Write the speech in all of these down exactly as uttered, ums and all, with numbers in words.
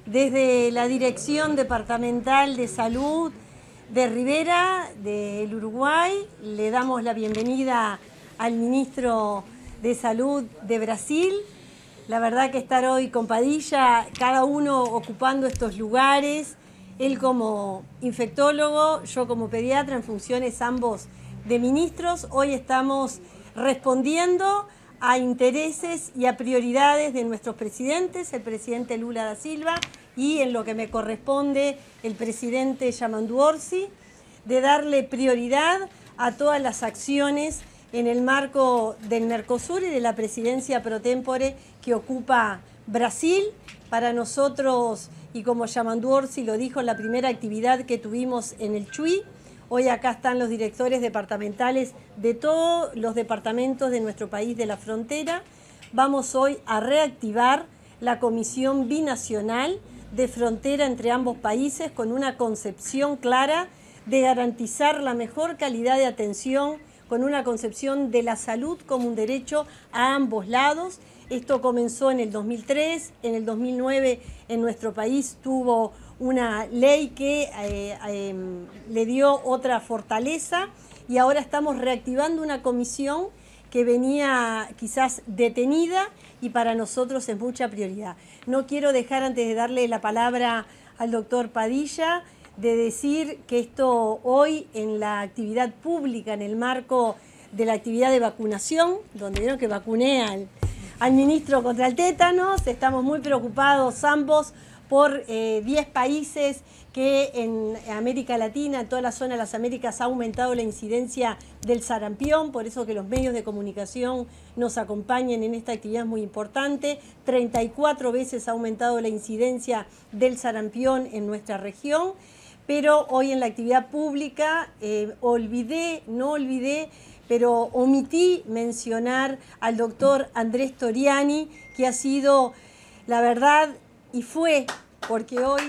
Desde la Dirección Departamental de Salud de Rivera, del Uruguay, le damos la bienvenida al Ministro de Salud de Brasil. La verdad que estar hoy con Padilla, cada uno ocupando estos lugares, él como infectólogo, yo como pediatra, en funciones ambos de ministros, hoy estamos respondiendo a intereses y a prioridades de nuestros presidentes, el presidente Lula da Silva y en lo que me corresponde el presidente Yamandu Orsi, de darle prioridad a todas las acciones en el marco del Mercosur y de la presidencia pro tempore que ocupa Brasil. Para nosotros, y como Yamandu Orsi lo dijo en la primera actividad que tuvimos en el Chuy, hoy acá están los directores departamentales de todos los departamentos de nuestro país de la frontera. Vamos hoy a reactivar la Comisión Binacional de Frontera entre ambos países con una concepción clara de garantizar la mejor calidad de atención, con una concepción de la salud como un derecho a ambos lados. Esto comenzó en el dos mil tres, en el dos mil nueve en nuestro país tuvo una ley que eh, eh, le dio otra fortaleza y ahora estamos reactivando una comisión que venía quizás detenida y para nosotros es mucha prioridad. No quiero dejar, antes de darle la palabra al doctor Padilla, de decir que esto hoy en la actividad pública, en el marco de la actividad de vacunación, donde vieron que vacuné al, al ministro contra el tétanos, estamos muy preocupados ambos por eh, diez países que en América Latina, en toda la zona de las Américas, ha aumentado la incidencia del sarampión, por eso que los medios de comunicación nos acompañen en esta actividad muy importante. treinta y cuatro veces ha aumentado la incidencia del sarampión en nuestra región, pero hoy en la actividad pública eh, olvidé, no olvidé, pero omití mencionar al doctor Andrés Toriani, que ha sido, la verdad, y fue, porque hoy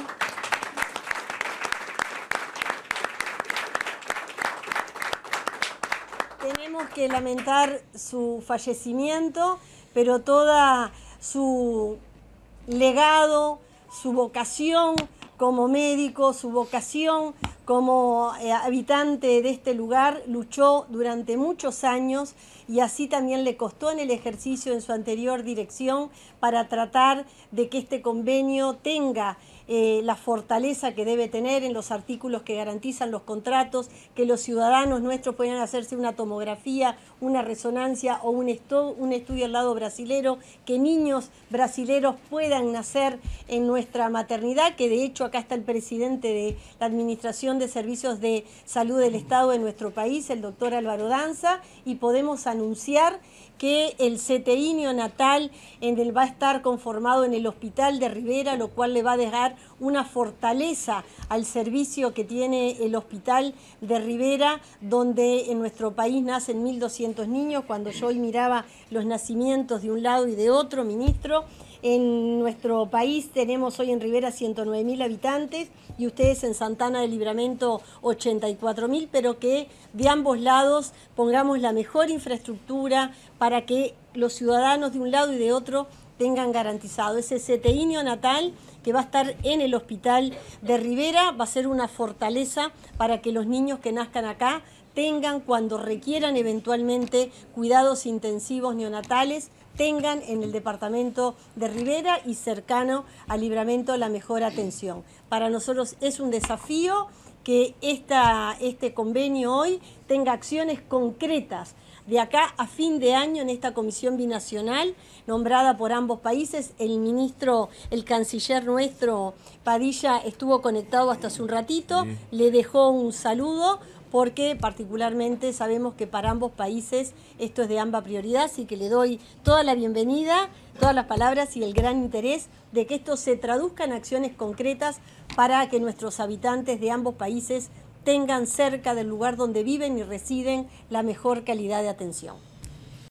tenemos que lamentar su fallecimiento, pero toda su legado, su vocación como médico, su vocación como eh, habitante de este lugar, luchó durante muchos años y así también le costó en el ejercicio en su anterior dirección para tratar de que este convenio tenga eh, la fortaleza que debe tener en los artículos que garantizan los contratos, que los ciudadanos nuestros puedan hacerse una tomografía, una resonancia o un, estu un estudio al lado brasilero, que niños brasileros puedan nacer en nuestra maternidad, que de hecho acá está el presidente de la Administración de Servicios de Salud del Estado de nuestro país, el doctor Álvaro Danza, y podemos anunciar que el C T I neonatal en el va a estar conformado en el Hospital de Rivera, lo cual le va a dejar una fortaleza al servicio que tiene el Hospital de Rivera, donde en nuestro país nacen mil doscientos niños. Cuando yo hoy miraba los nacimientos de un lado y de otro, ministro, en nuestro país tenemos hoy en Rivera ciento nueve mil habitantes y ustedes en Santana del Libramento ochenta y cuatro mil, pero que de ambos lados pongamos la mejor infraestructura para que los ciudadanos de un lado y de otro tengan garantizado. Ese C T I neonatal que va a estar en el Hospital de Rivera va a ser una fortaleza para que los niños que nazcan acá tengan, cuando requieran eventualmente cuidados intensivos neonatales, tengan en el departamento de Rivera y cercano al Libramento la mejor atención. Para nosotros es un desafío que esta, este convenio hoy tenga acciones concretas de acá a fin de año en esta comisión binacional nombrada por ambos países. El ministro, el canciller nuestro, Padilla, estuvo conectado hasta hace un ratito, sí. Le dejó un saludo porque particularmente sabemos que para ambos países esto es de ambas prioridad, así que le doy toda la bienvenida, todas las palabras y el gran interés de que esto se traduzca en acciones concretas para que nuestros habitantes de ambos países tengan cerca del lugar donde viven y residen la mejor calidad de atención.